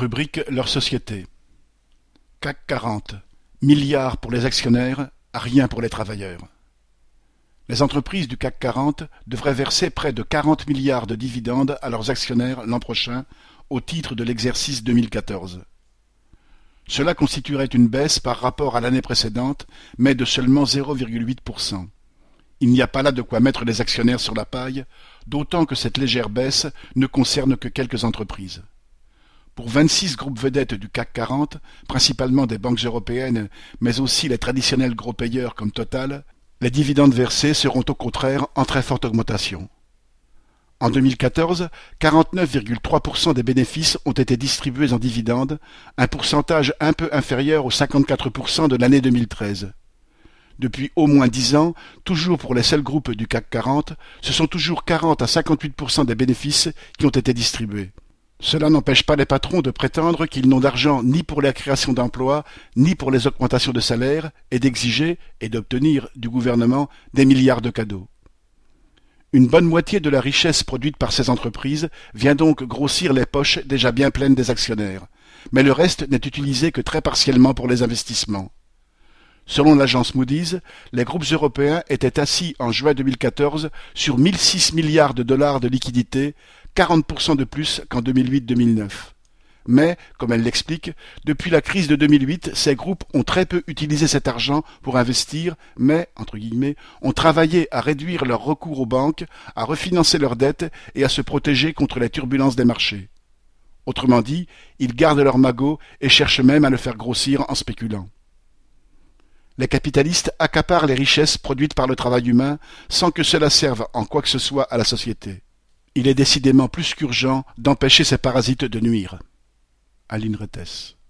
Rubrique leur société. CAC 40. Milliards pour les actionnaires, rien pour les travailleurs. Les entreprises du CAC 40 devraient verser près de 40 milliards de dividendes à leurs actionnaires l'an prochain au titre de l'exercice 2014. Cela constituerait une baisse par rapport à l'année précédente, mais de seulement 0,8%. Il n'y a pas là de quoi mettre les actionnaires sur la paille, d'autant que cette légère baisse ne concerne que quelques entreprises. Pour 26 groupes vedettes du CAC 40, principalement des banques européennes, mais aussi les traditionnels gros payeurs comme Total, les dividendes versés seront au contraire en très forte augmentation. En 2014, 49,3% des bénéfices ont été distribués en dividendes, un pourcentage un peu inférieur aux 54% de l'année 2013. Depuis au moins 10 ans, toujours pour les seuls groupes du CAC 40, ce sont toujours 40 à 58% des bénéfices qui ont été distribués. Cela n'empêche pas les patrons de prétendre qu'ils n'ont d'argent ni pour la création d'emplois, ni pour les augmentations de salaire, et d'exiger et d'obtenir du gouvernement des milliards de cadeaux. Une bonne moitié de la richesse produite par ces entreprises vient donc grossir les poches déjà bien pleines des actionnaires, mais le reste n'est utilisé que très partiellement pour les investissements. Selon l'agence Moody's, les groupes européens étaient assis en juin 2014 sur 1006 milliards de dollars de liquidités, 40% de plus qu'en 2008-2009. Mais, comme elle l'explique, depuis la crise de 2008, ces groupes ont très peu utilisé cet argent pour investir, mais, entre guillemets, ont travaillé à réduire leur recours aux banques, à refinancer leurs dettes et à se protéger contre les turbulences des marchés. Autrement dit, ils gardent leur magot et cherchent même à le faire grossir en spéculant. Les capitalistes accaparent les richesses produites par le travail humain sans que cela serve en quoi que ce soit à la société. Il est décidément plus qu'urgent d'empêcher ces parasites de nuire. Aline Rettes.